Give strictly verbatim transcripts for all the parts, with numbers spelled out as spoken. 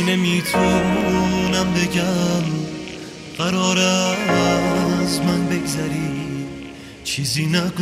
نمیتونم بگم قرار از من بگذری، چیزی نگو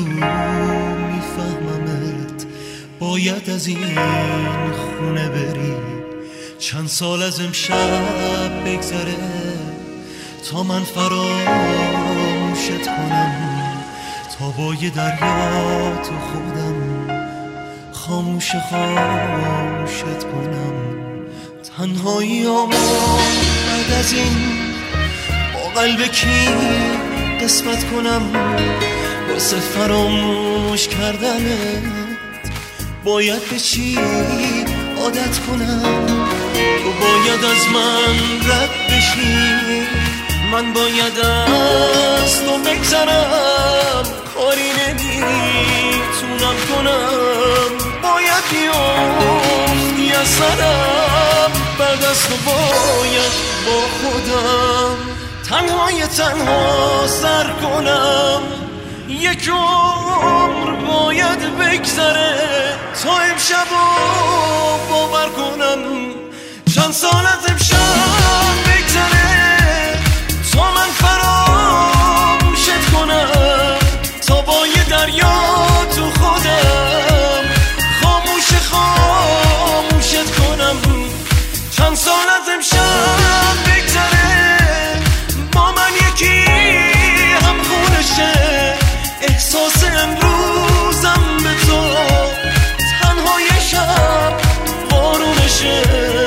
میفهممت، باید از این خونه بری. چند سال از امشب بگذره تا من فراموشت کنم، تا با یه دریا تو خودم خاموش خاموشت کنم. تنهایی آمان بعد از این با قلب کی قسمت کنم، واسه فراموش کردنت باید به چی عادت کنم. تو باید از من رد بشی، من باید از تو بگذرم، کاری نمیتونم کنم، باید بیافتی از سرم، بعد از تو باید با خودم تنهای تنها سر کنم. یک عمر باید بگذره تا امشب رو باور کنم، چند سال از امشب بگذره تا من فراموشت کنم، تا با یه دریا تو خودم خاموش خاموشت کنم. چند سال از امشب بگذره با من یکی هم خونشه، احساس امروزم به تو تنهای شب بارونشه.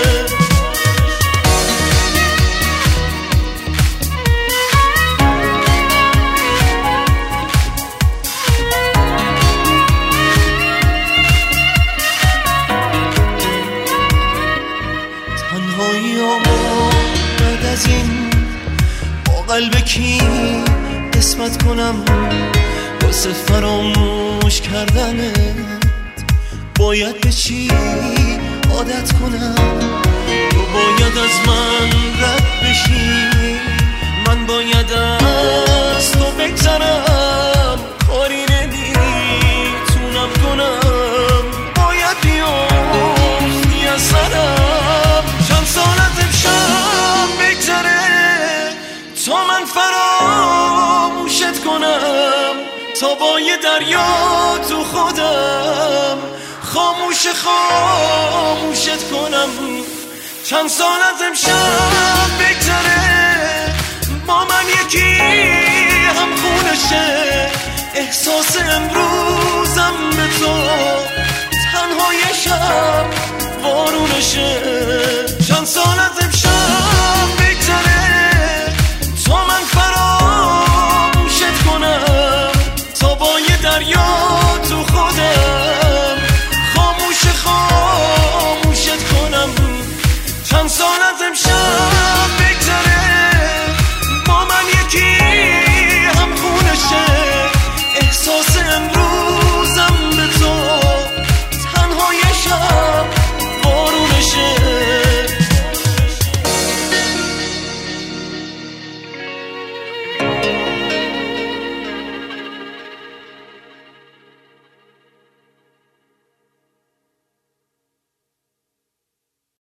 تنهایی آما بعد از این با قلب کی قسمت کنم، واسه فراموش کردنت باید به چی عادت کنم. تو باید از من رد بشی، من باید از تو بگذرم، کاری نمیتونم کنم، باید بیافتی از سرم. چند سال از امشب بگذره تا من فراموشت کنم، تا با یه دریا تو خودم خاموش خاموشت کنم. چند سال از امشب بگذره با من یکی هم خونشه، احساس امروزم به تو تنهای شب بارونشه. چند سال از امشب